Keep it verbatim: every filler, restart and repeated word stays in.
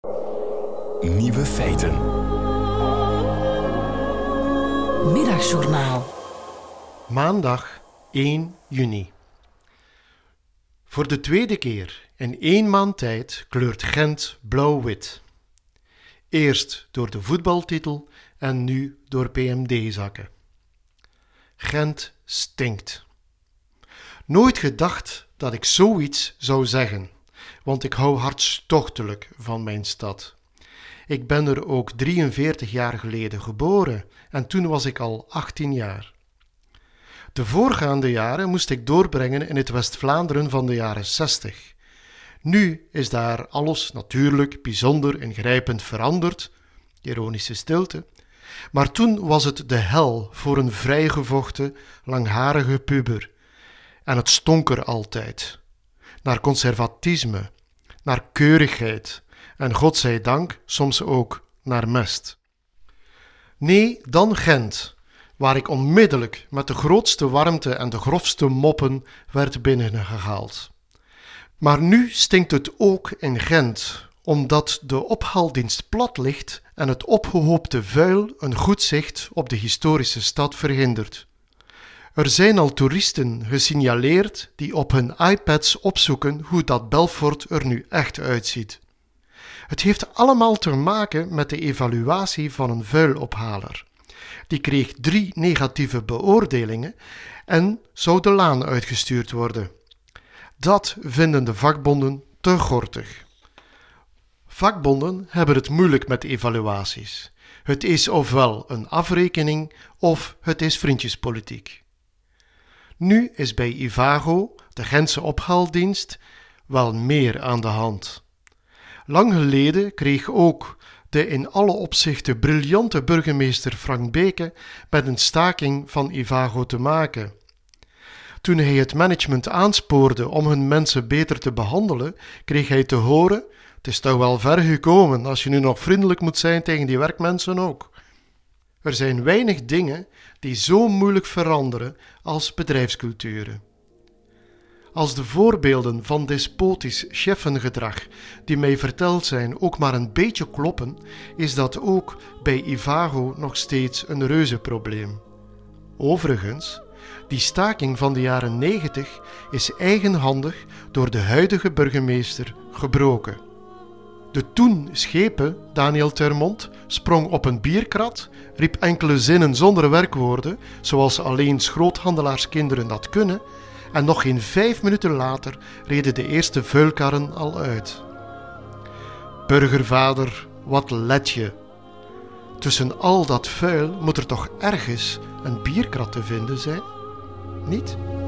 Nieuwe feiten. Middagjournaal. Maandag één juni. Voor de tweede keer in één maand tijd kleurt Gent blauw-wit. Eerst door de voetbaltitel en nu door P M D-zakken. Gent stinkt. Nooit gedacht dat ik zoiets zou zeggen, want ik hou hartstochtelijk van mijn stad. Ik ben er ook drieënveertig jaar geleden geboren en toen was ik al achttien jaar. De voorgaande jaren moest ik doorbrengen in het West-Vlaanderen van de jaren zestig. Nu is daar alles natuurlijk bijzonder ingrijpend veranderd, ironische stilte, maar toen was het de hel voor een vrijgevochten, langharige puber. En het stonk er altijd. Naar conservatisme, naar keurigheid en godzijdank soms ook naar mest. Nee, dan Gent, waar ik onmiddellijk met de grootste warmte en de grofste moppen werd binnengehaald. Maar nu stinkt het ook in Gent, omdat de ophaaldienst plat ligt en het opgehoopte vuil een goed zicht op de historische stad verhindert. Er zijn al toeristen gesignaleerd die op hun iPads opzoeken hoe dat Belfort er nu echt uitziet. Het heeft allemaal te maken met de evaluatie van een vuilophaler. Die kreeg drie negatieve beoordelingen en zou de laan uitgestuurd worden. Dat vinden de vakbonden te gortig. Vakbonden hebben het moeilijk met evaluaties. Het is ofwel een afrekening of het is vriendjespolitiek. Nu is bij Ivago, de Gentse ophaaldienst, wel meer aan de hand. Lang geleden kreeg ook de in alle opzichten briljante burgemeester Frank Beke met een staking van Ivago te maken. Toen hij het management aanspoorde om hun mensen beter te behandelen, kreeg hij te horen: het is toch wel ver gekomen als je nu nog vriendelijk moet zijn tegen die werkmensen ook. Er zijn weinig dingen die zo moeilijk veranderen als bedrijfsculturen. Als de voorbeelden van despotisch cheffengedrag die mij verteld zijn ook maar een beetje kloppen, is dat ook bij Ivago nog steeds een reuzenprobleem. Overigens, die staking van de jaren negentig is eigenhandig door de huidige burgemeester gebroken. De toen schepen Daniel Termont sprong op een bierkrat, riep enkele zinnen zonder werkwoorden, zoals alleen schroothandelaarskinderen dat kunnen, en nog geen vijf minuten later reden de eerste vuilkarren al uit. Burgervader, wat let je? Tussen al dat vuil moet er toch ergens een bierkrat te vinden zijn? Niet?